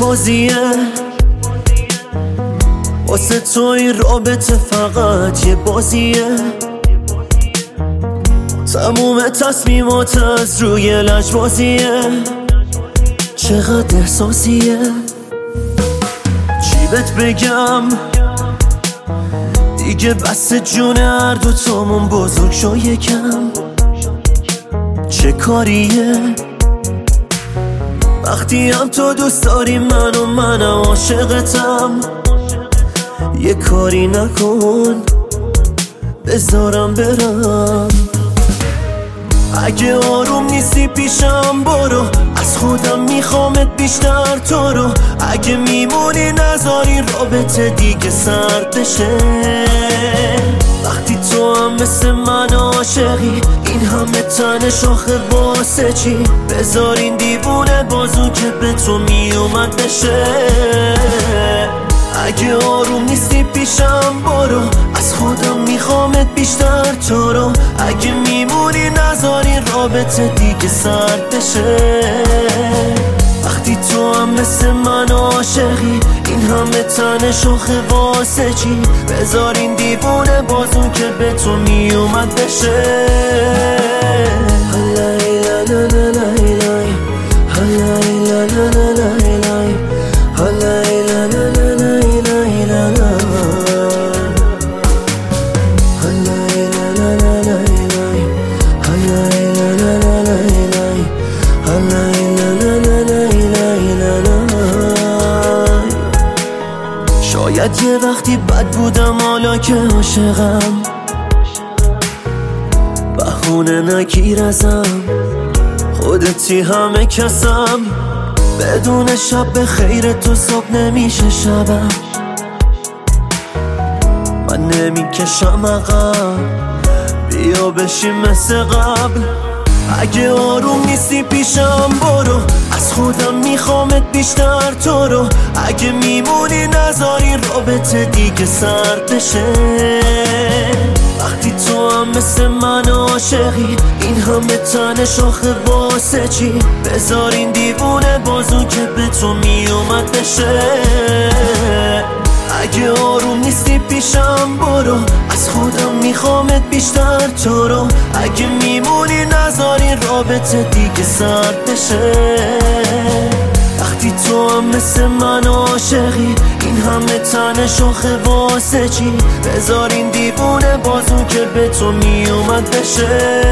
بازیه، واسه تو این رابطه فقط یه بازیه. تموم تصمیمات از روی لجبازیه، چقدر احساسیه. چی بهت بگم دیگه بس جون هر دوتامون بزرگ شو یکم. چه کاریه وقتی هم تو دوست داری منو منم عاشقتم. یه کاری نکن بذارم برم. اگه آروم نیستی پیشم برو، از خودم میخوامت بیشتر تو رو. اگه میمونی نذاری رابطه دیگه سرد بشه. وقتی تو هم مثل من عاشقی، این همه تن شاخه واسه چی؟ بذار این دیوونه بازو که به تو میومد بشه. اگه آروم نیستی پیشم برو، از خودم میخوامت بیشتر تو رو. اگه میمونی نذاری رابطه دیگه سرد بشه. وقتی تو هم مثل من عاشقی، این همه تن شاخه واسه چی؟ بذار این دیوونه بازو که به تو میومد بشه. شاید یه وقتی بد بودم حالا که عاشقم، بهونه نگیر ازم. خودتی همه کسم، بدون شب به خیر تو صبح نمیشه شبم. من نمیکشم عقب، بیا بشیم مثل قبل. اگه آروم نیستی پیشم برو، از خودم میخوامت بیشتر تو رو. اگه میمونی نذاری رابطه دیگه سرد بشه. وقتی تو هم مثل من عاشقی، این همه تن شاخه واسه چی؟ بذار این دیوونه بازو که به تو میومد بشه. اگه آروم نیستی پیشم برو، از خودم میخوامت بیشتر تو رو. اگه میمونی نذاری رابطه دیگه سرد بشه. وقتی تو هم مثل من عاشقی، این همه تن شاخه واسه چی؟ بذار این دیوونه بازو که به تو میومد بشه.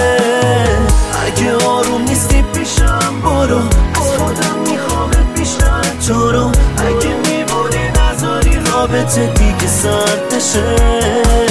اگه آروم نیستی پیشم برو، از خودم میخوامت بیشتر تو رو. اگه میمونی نذاری رابطه دیگه سرد بشه.